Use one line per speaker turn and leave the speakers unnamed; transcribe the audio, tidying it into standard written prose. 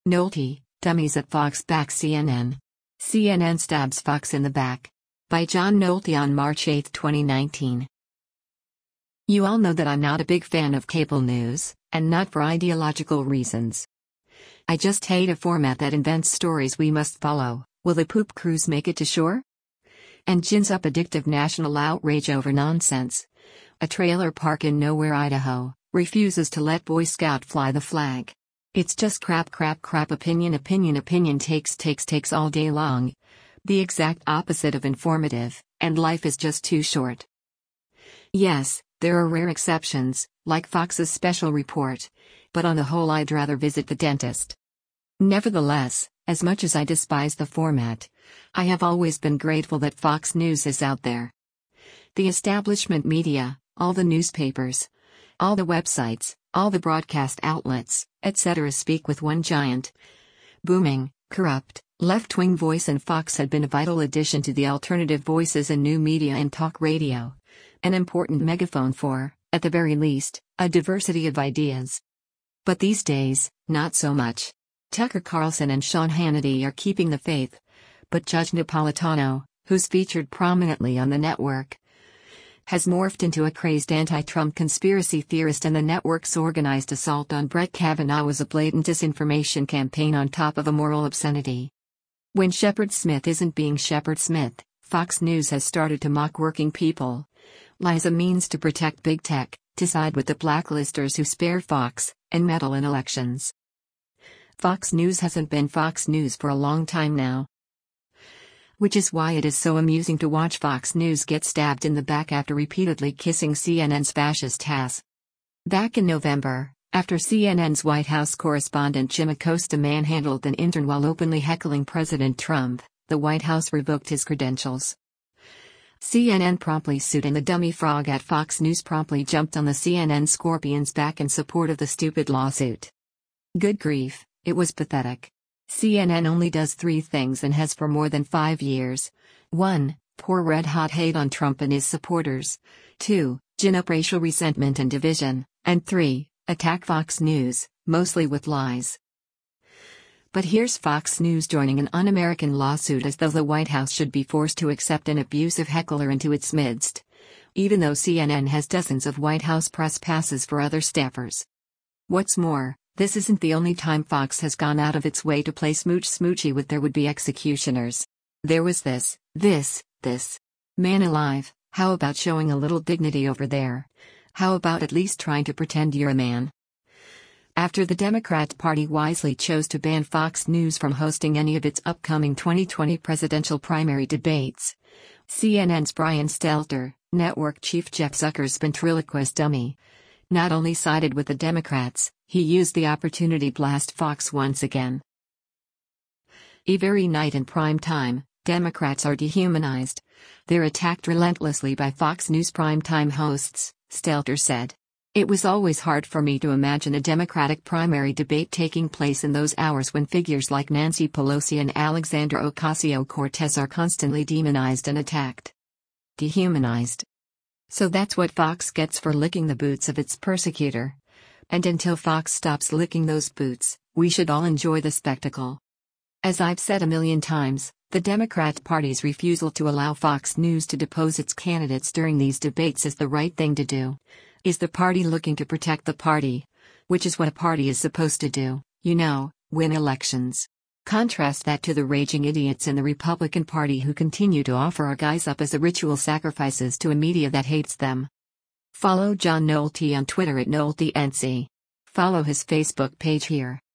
Nolte, Dummies at Fox backs CNN. CNN stabs Fox in the back. By John Nolte on March 8, 2019. You all know that I'm not a big fan of cable news, and not for ideological reasons. I just hate a format that invents stories we must follow. Will the poop crews make it to shore? And gins up addictive national outrage over nonsense. A trailer park in nowhere, Idaho, refuses to let Boy Scout fly the flag. It's just crap, opinion takes all day long. The exact opposite of informative, and life is just too short. Yes, there are rare exceptions, like Fox's special report, but on the whole I'd rather visit the dentist. Nevertheless, as much as I despise the format, I have always been grateful that Fox News is out there. The establishment media, all the newspapers, all the websites, all the broadcast outlets, etc. speak with one giant, booming, corrupt, left-wing voice, and Fox had been a vital addition to the alternative voices in new media and talk radio. An important megaphone for, at the very least, a diversity of ideas. But these days, not so much. Tucker Carlson and Sean Hannity are keeping the faith, but Judge Napolitano, who's featured prominently on the network, has morphed into a crazed anti-Trump conspiracy theorist, and the network's organized assault on Brett Kavanaugh was a blatant disinformation campaign on top of a moral obscenity. When Shepard Smith isn't being Shepard Smith, Fox News has started to mock working people. Lie as a means to protect big tech, to side with the blacklisters who spare Fox, and meddle in elections. Fox News hasn't been Fox News for a long time now. Which is why it is so amusing to watch Fox News get stabbed in the back after repeatedly kissing CNN's fascist ass. Back in November, after CNN's White House correspondent Jim Acosta manhandled an intern while openly heckling President Trump, the White House revoked his credentials. CNN promptly sued, and the dummy frog at Fox News promptly jumped on the CNN Scorpion's back in support of the stupid lawsuit. Good grief, it was pathetic. CNN only does three things and has for more than 5 years. 1. Pour red-hot hate on Trump and his supporters. 2. Gin up racial resentment and division. And 3. Attack Fox News, mostly with lies. But here's Fox News joining an un-American lawsuit as though the White House should be forced to accept an abusive heckler into its midst. Even though CNN has dozens of White House press passes for other staffers. What's more, this isn't the only time Fox has gone out of its way to play smoochie with their would-be executioners. There was this. Man alive, how about showing a little dignity over there? How about at least trying to pretend you're a man? After the Democrat Party wisely chose to ban Fox News from hosting any of its upcoming 2020 presidential primary debates, CNN's Brian Stelter, network chief Jeff Zucker's ventriloquist dummy, not only sided with the Democrats, he used the opportunity to blast Fox once again. Every night in prime time, Democrats are dehumanized. They're attacked relentlessly by Fox News primetime hosts, Stelter said. It was always hard for me to imagine a Democratic primary debate taking place in those hours when figures like Nancy Pelosi and Alexandra Ocasio-Cortez are constantly demonized and attacked. Dehumanized. So that's what Fox gets for licking the boots of its persecutor. And until Fox stops licking those boots, we should all enjoy the spectacle. As I've said a million times, the Democrat Party's refusal to allow Fox News to depose its candidates during these debates is the right thing to do. Is the party looking to protect the party? Which is what a party is supposed to do, win elections. Contrast that to the raging idiots in the Republican Party who continue to offer our guys up as ritual sacrifices to a media that hates them. Follow John Nolte on Twitter at NolteNC. Follow his Facebook page here.